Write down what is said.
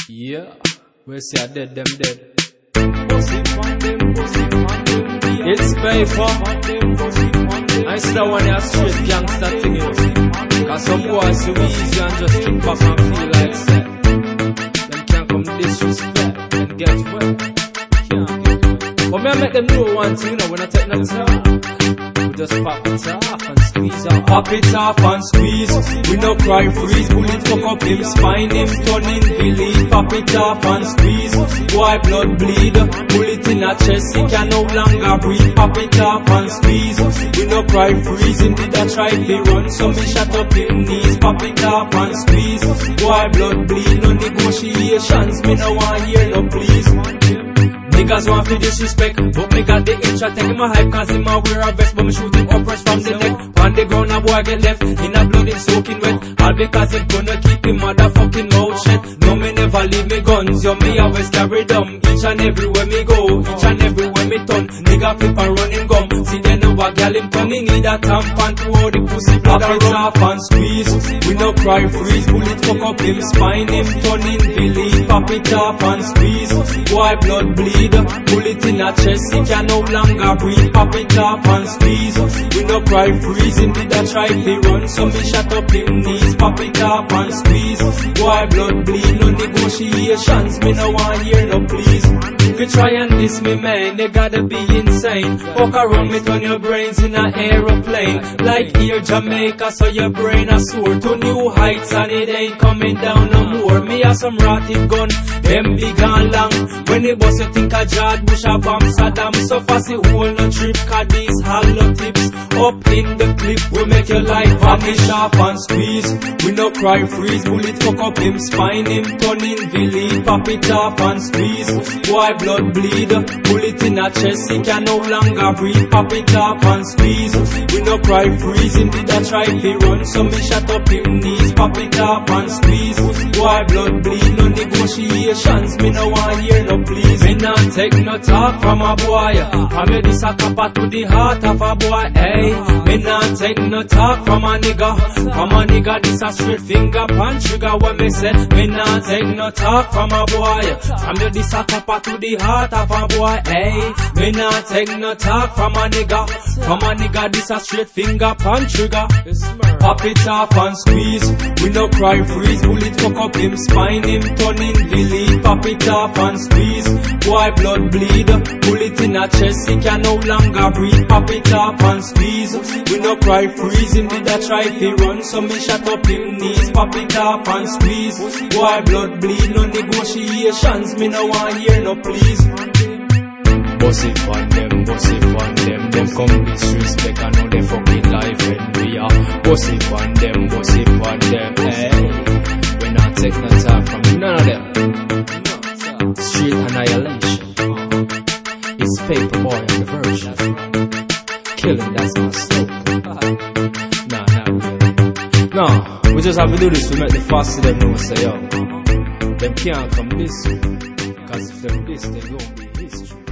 Yeah, we say I dead, them dead. It's paper. I still want a straight gangster thing, you know. Cause some boys so easy and just kick back and feel like set. Them can't come disrespect and get wet. But me I make them know one thing, you know, when I take no time. Just pop it off and squeeze out. Pop it off and squeeze. We no cry freeze. Bullet fuck up him spine. Him turn in believe. Pop it off and squeeze. Boy blood bleed. Bullet in a chest. He can no longer breathe. Pop it off and squeeze. We no cry freeze. Him did a try to run. So me shut up him knees. Pop it off and squeeze. Boy blood bleed. No negotiations. Me no want hear no please. Niggas want to disrespect, but me got the itch. I take him a hype cause him a wear a vest, but me shoot him up fresh from the neck. On the ground a boy get left, in a blood him soaking wet. All because him gonna keep him motherfucking mouth shut. No me never leave me guns, yo me always carry them. Each and everywhere me go, each and everywhere me turn. Nigga flip and run him gum. See they know a gal him turn, he need a tampon to hold the pussy blood and run off and squeeze. We no cry freeze, bullet fuck up him spine, him turn in believe. Pop it off and squeeze, boy blood bleed. Bullet in a chest, he can no longer breathe. Pop it off and squeeze. We no cry freeze, him did a try to run. So me shut up him knees. Pop it off and squeeze. Boy blood bleed, no negotiations. Me no want hear no please. If you try and diss me man, they gotta be insane. Fuck around me, turn your brains in an aeroplane. Like here Jamaica, so your brain a soar to new heights and it ain't coming down no more. Me have some rotted gun, them big and long. When they bust you think a George Bush a bomb Saddam. So fast it whole no trip, cause these hollow tips up in the clip will make your life vanish off and squeeze. We no cry freeze, bullet fuck up him spine, him turn in believe. Pop it off and squeeze, boy blood bleed. Bullet in a chest, he can no longer breathe. Pop it off and squeeze. We no cry freeze, him did a try to run. So me shut up him knees. Pop it off and squeeze, boy blood bleed. No negotiations, me no want hear no please. Me not take no talk from a boy. I made this a copper to the heart of a boy. Hey, me not take no talk from a nigga. From a nigga, this a straight finger punch trigger. When me say, me not take no talk from a boy. I made this a copper to the heart of a boy. Hey, me not take no talk from a nigga. From a nigga, this a straight finger punch trigger. Pop it off and squeeze. We no cry freeze. Bullet fuck up him spine, him turn in believe. Pop it off and squeeze. Boy blood bleed. Bullet in a chest, he can no longer breathe. Pop it off and squeeze. We no cry freeze, him did a try to run. So me shut up him knees. Pop it off and squeeze. Boy blood bleed, no negotiations. Me no want hear no please. Boss it on them, boss it on them. Them come disrespect, I know they fucking life and we are. Boss it on them, boss it on them. Hey, we not take no time from none of them. Street annihilation. It's paper boy on the version. Killing, that's my slope. Nah, we just have to do this to make the fast to them know say yo. Them can't come this way. Cause if them this, they gon' be history.